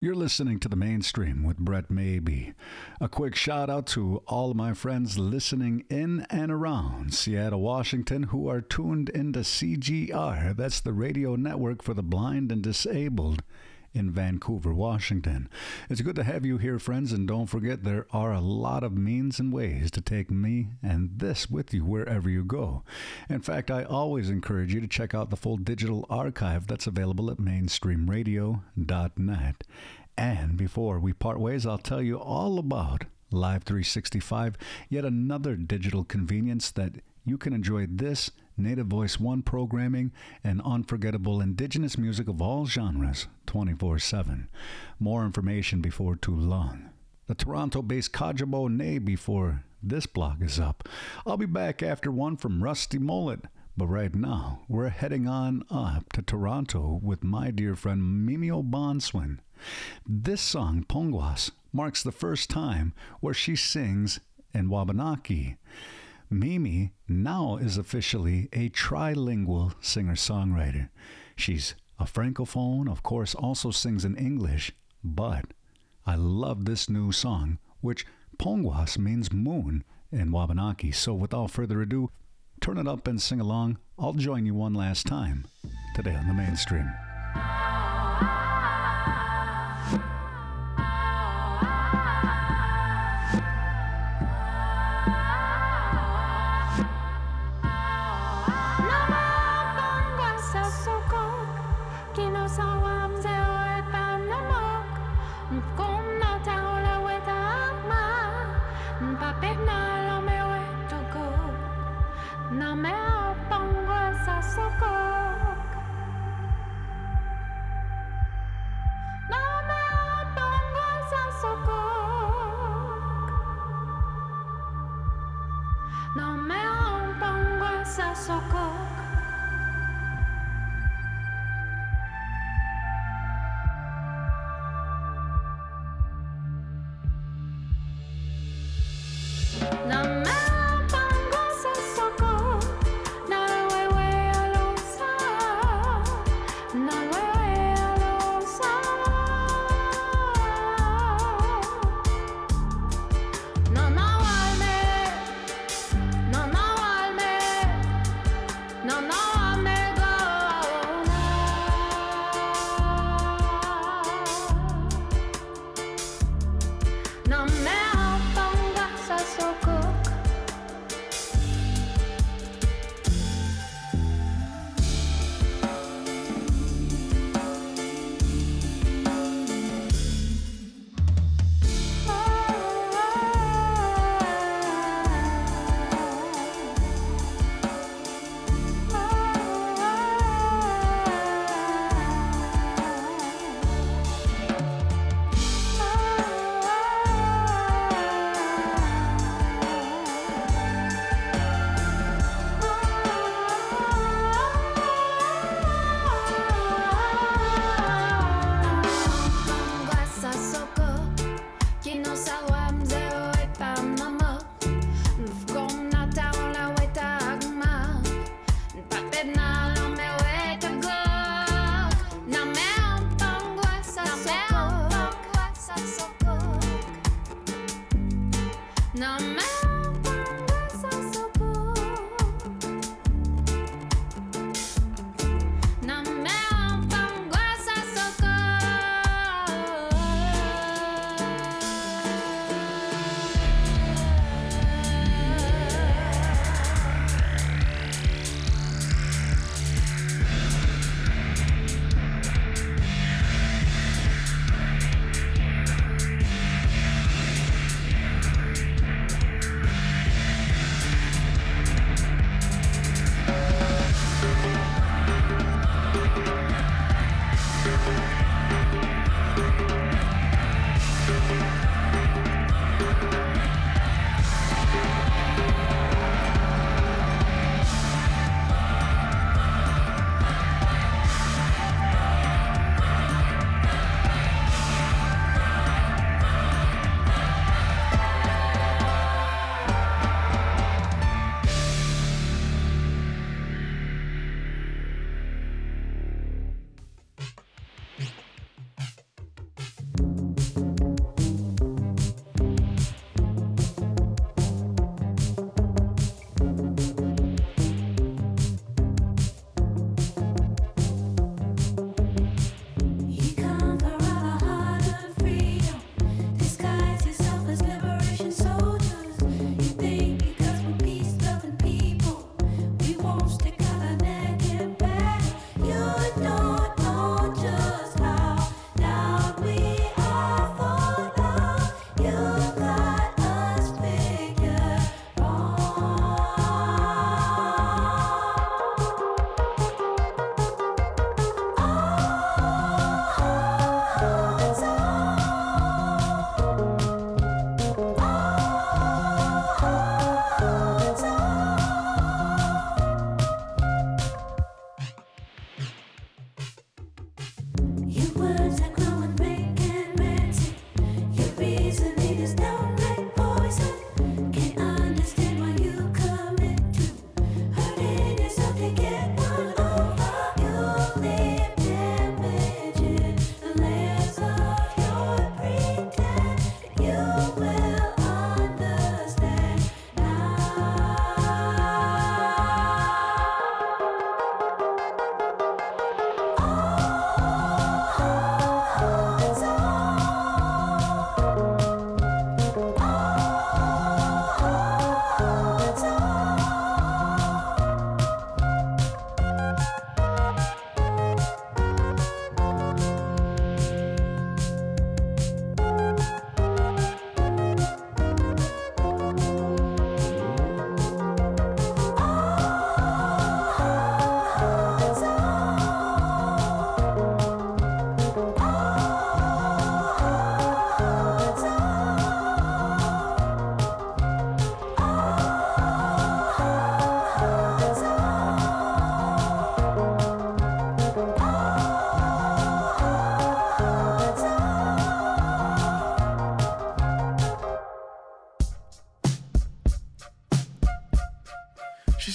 You're listening to The Mainstream with Brett Maybe. A quick shout out to all of my friends listening in and around Seattle, Washington, who are tuned into CGR. That's the radio network for the blind and disabled in Vancouver, Washington. It's good to have you here, friends, and don't forget there are a lot of means and ways to take me and this with you wherever you go. In fact, I always encourage you to check out the full digital archive that's available at mainstreamradio.net. And before we part ways, I'll tell you all about Live 365, yet another digital convenience that you can enjoy this Native Voice One programming and unforgettable Indigenous music of all genres 24/7. More information before too long. The Toronto-based Kajabo Nay before this block is up. I'll be back after one from Rusty Mullet. But right now, we're heading on up to Toronto with my dear friend Mimi O'Bonswin. This song, Pongwas, marks the first time where she sings in Wabanaki. Mimi now is officially a trilingual singer-songwriter. She's a francophone, of course, also sings in English, but I love this new song, which Pongwas means moon in Wabanaki. So without further ado, turn it up and sing along. I'll join you one last time today on The Mainstream.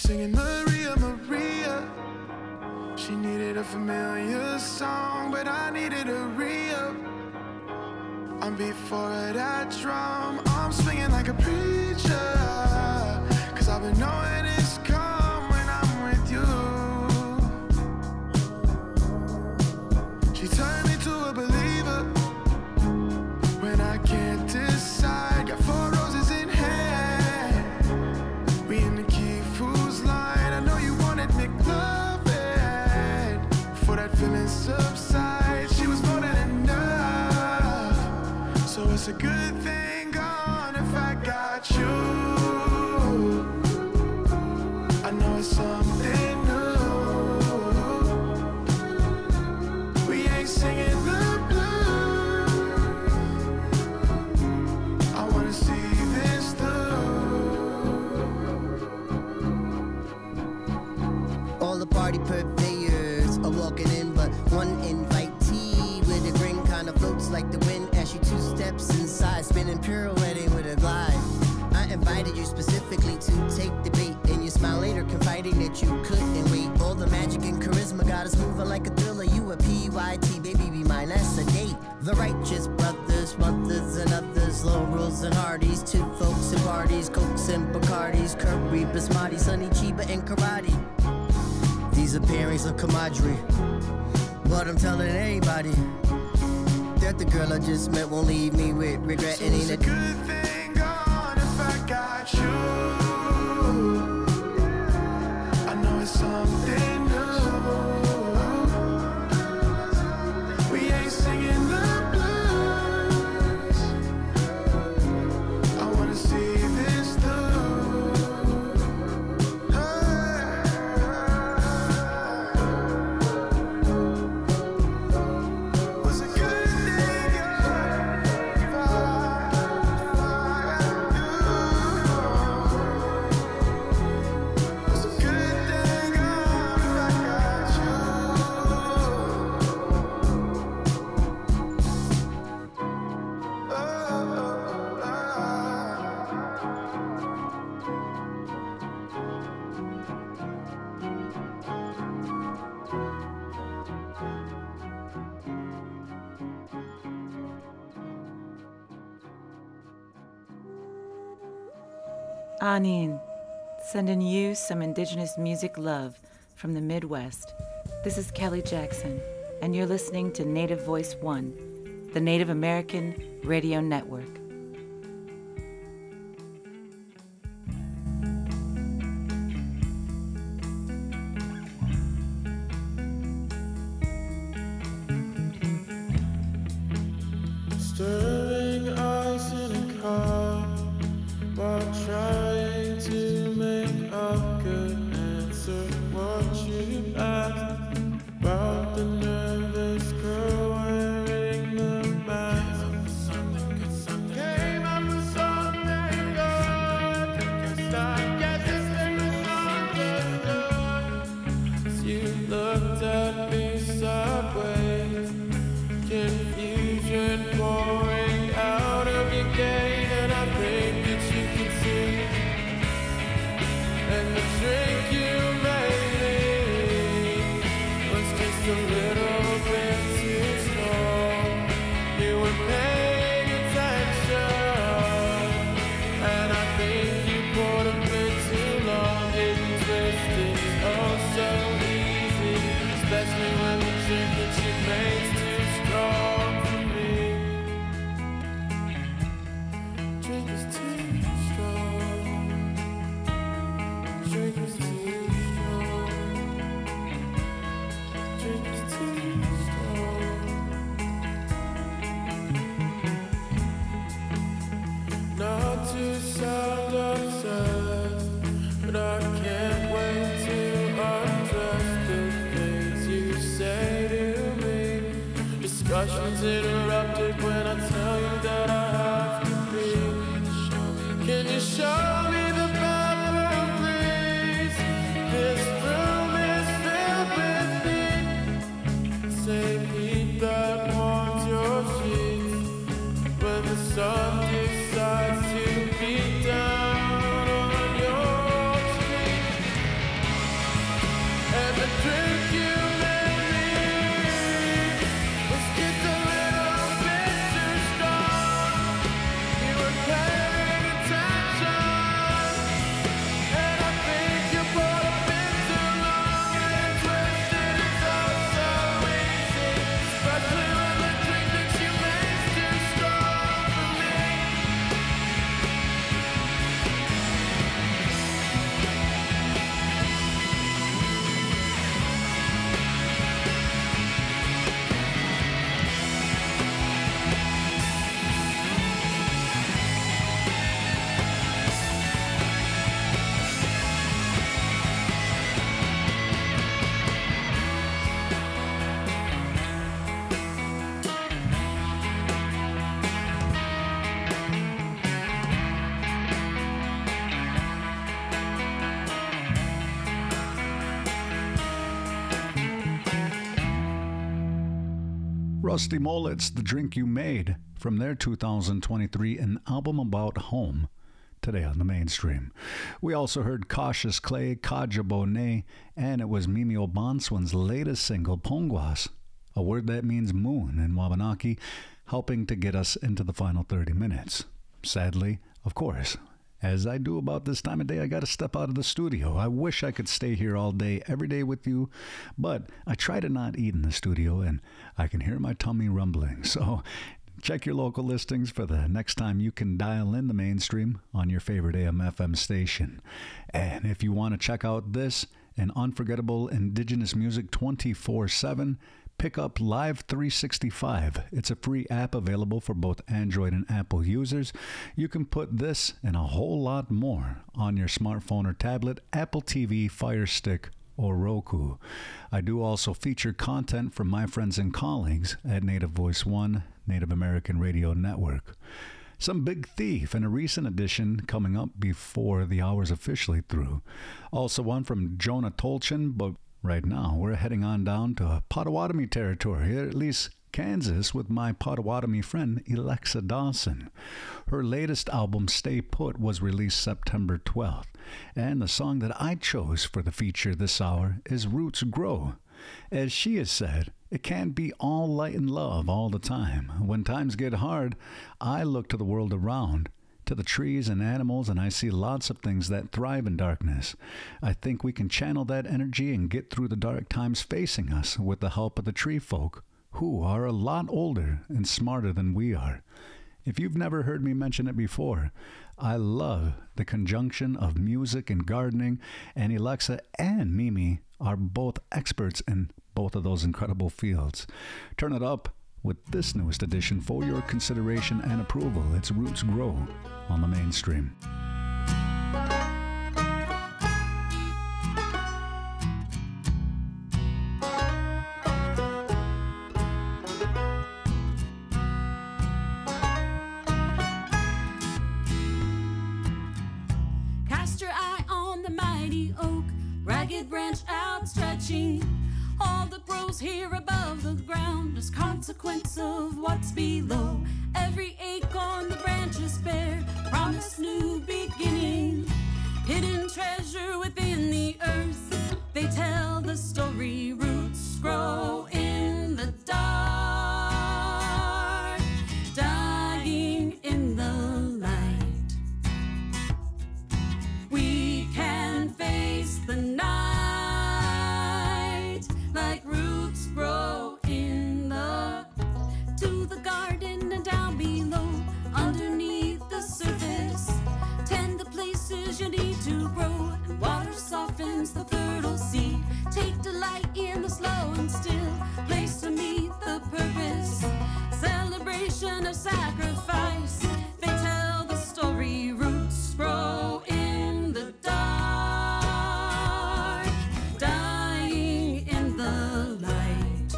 singing Maria, Maria. She needed a familiar song, but I needed a re-up. I'm before that drum, I'm swinging like a preacher, 'cause I've been knowing it's come when I'm with you. She turned me to a believer when I can't decide. Got 4 roses in hand, we in the Key Foods line. I know you wanted McLovin'. Before that feeling subsides, she was more than enough. So it's a good thing gone if I got you. I know it's something new. We ain't singing the blues. I wanna see this through. All the party purveyors are walking in, but one invitee with a grin kinda floats like the wind as she 2 steps inside, spinning pirouetting with a glide. I invited you specifically to take the bait, and you smile later, confiding that you couldn't wait. All the magic and charisma got us moving like a thriller. You a PYT, baby, be mine, that's a date. The righteous brothers, mothers, and others, Laurels and Hardys, 2 folks and parties, Cokes and Bacardis, Curry, Basmati, Sunny, Chiba, and Karate. These are pairings of camaraderie, but I'm telling anybody that the girl I just met won't leave me with regret. So it's a good thing gone if I got you. I know it's something new. We ain't singing the blues. I wanna see this through. Was a good thing gone if I was a good thing gone if I got you. Anin, sending you some indigenous music love from the Midwest. This is Kelly Jackson, and you're listening to Native Voice One, the Native American Radio Network. Stirring ice in a cup while trying to make a good answer. What you asked about the nervous girl wearing the mask. Came up with something good. I guess it's been misunderstood. As you looked at me sideways, confusion pouring out of your gaze, and I think that you can see. And the drink you made me was just a little bit too strong. You were paying attention, and I think you poured a bit too long. Getting twisted is oh so easy, especially when the drink that you made's too strong for me. Drink is too strong. Drink is too strong. Drink is too strong. Not to sound obsessed, but I can't wait to undress the things you say to me. Discussions interrupted when I tell you that I have to be. Can you show me the bathroom, please? This room is filled with heat. Say heat that warms your sheets when the sun decides to beat down on your cheek. Rusty Mullets, The Drink You Made, from their 2023 An Album About Home, today on the mainstream. We also heard Cautious Clay, Kaja Bonet, and it was Mimi Obanswin's latest single, Pongwas, a word that means moon in Wabanaki, helping to get us into the final 30 minutes. Sadly, of course, as I do about this time of day, I got to step out of the studio. I wish I could stay here all day, every day with you, but I try to not eat in the studio, and I can hear my tummy rumbling. So check your local listings for the next time you can dial in the mainstream on your favorite AM/FM station. And if you want to check out this and unforgettable indigenous music 24/7, pick up Live 365. It's a free app available for both Android and Apple users. You can put this and a whole lot more on your smartphone or tablet, Apple TV, Fire Stick, or Roku. I do also feature content from my friends and colleagues at Native Voice One, Native American Radio Network. Some Big Thief in a recent edition coming up before the hour's officially through. Also one from Jonah Tolchin, but right now we're heading on down to Potawatomi territory, or at least Kansas, with my Potawatomi friend Alexa Dawson. Her latest album, Stay Put, was released September 12th, and the song that I chose for the feature this hour is Roots Grow. As she has said, it can't be all light and love all the time. When times get hard, I look to the world around, to the trees and animals, and I see lots of things that thrive in darkness. I think we can channel that energy and get through the dark times facing us with the help of the tree folk, who are a lot older and smarter than we are. If you've never heard me mention it before, I love the conjunction of music and gardening, and Alexa and Mimi are both experts in both of those incredible fields. Turn it up with this newest edition for your consideration and approval. It's Roots Grow on the mainstream. Cast your eye on the mighty oak, ragged branch outstretching. All that grows here above the ground is consequence of what's below. Every acorn the branches bear promise new beginning. Hidden treasure within the earth, they tell the story. Roots grow in the dark, dying in the light. We can face the night like roots grow in the to the garden and down below, underneath the surface. Tend the places you need to grow, and water softens the fertile seed. Take delight in the slow and still place to meet the purpose. Celebration of sacrifice, they tell the story. Roots grow in the dark, dying in the light.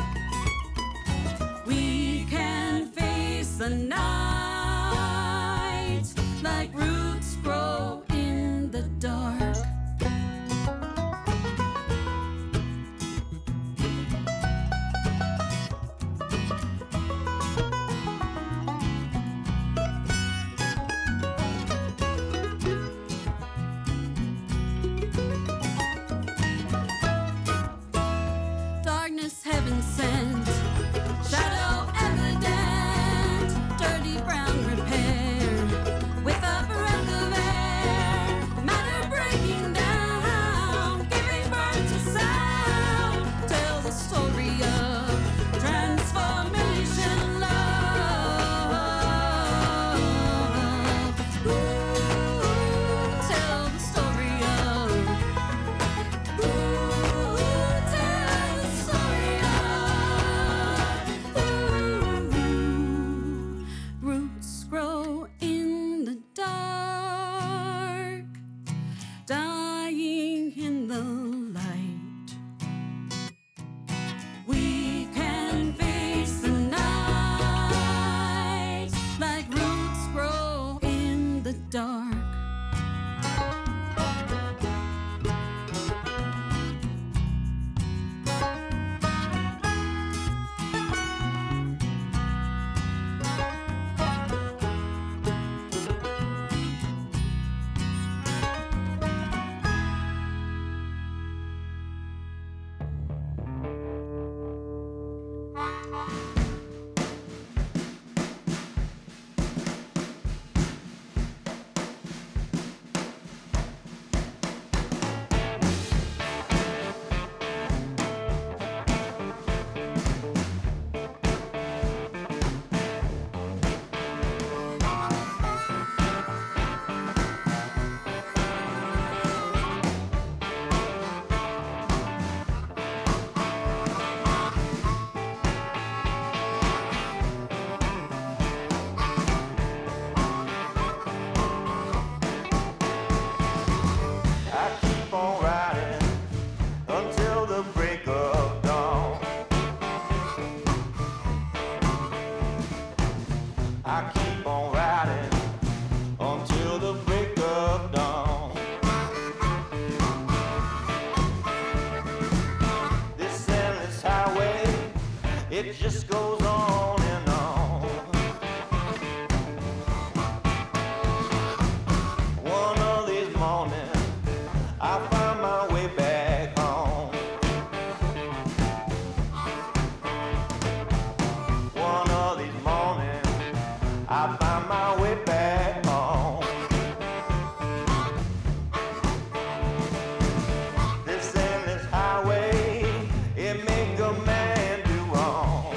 We can face the night like roots grow in the dark. Darkness heaven sent, shadow evident, dirty It just goes on and on. One of these mornings, I find my way back home. One of these mornings, I find my way back home. This endless highway, it make a man do wrong.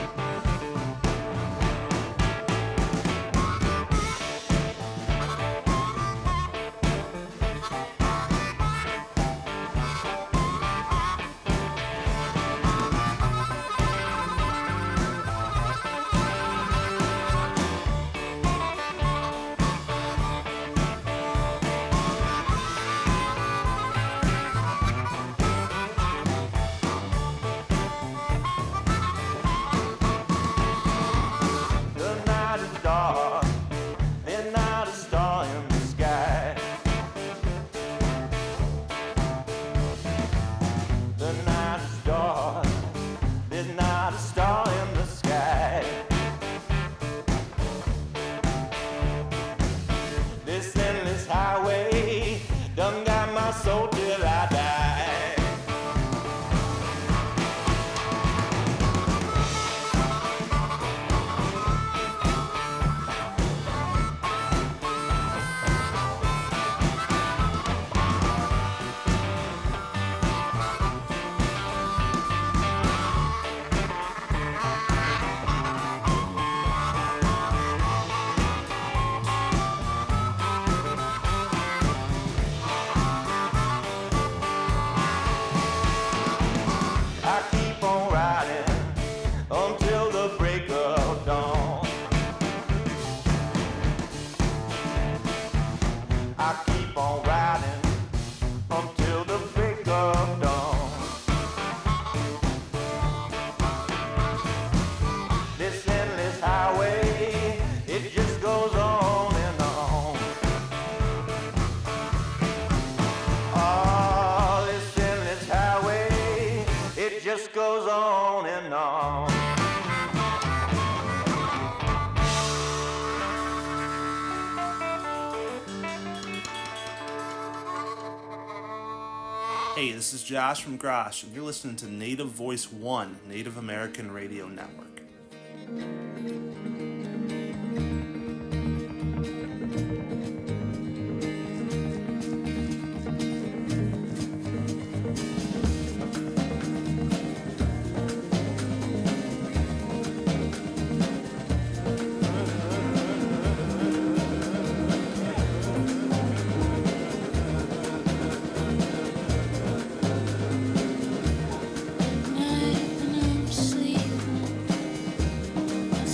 The night is dark, there's not a star in the sky. The night is dark, there's not a star in the sky. This endless highway done got my soul till I die. I keep on riding until the break of dawn. I keep on riding until the break of dawn. This endless highway, it just goes on and on. Oh, this endless highway, it just goes on and on. Hey, this is Josh from Grosh, and you're listening to Native Voice One, Native American Radio Network. Night when I'm sleeping,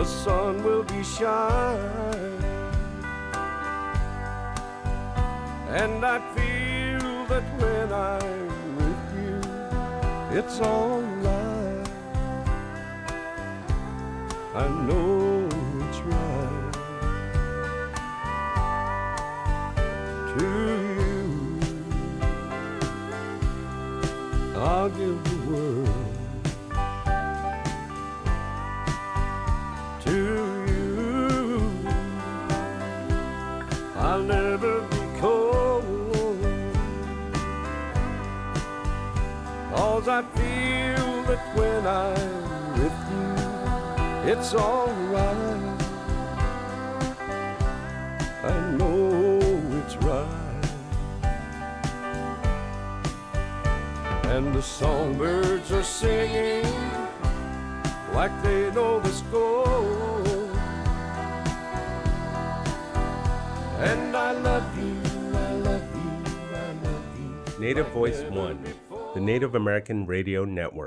the sun will be shining. And I feel that when I'm with you, it's all right. I know it's right. To you, I'll give the world. To you, I'll never be cold. 'Cause I feel that when I'm with you, it's all right. I know it's right. And the songbirds are singing like they know the score. And I love you, I love you, I love you. Native Voice One, the Native American Radio Network.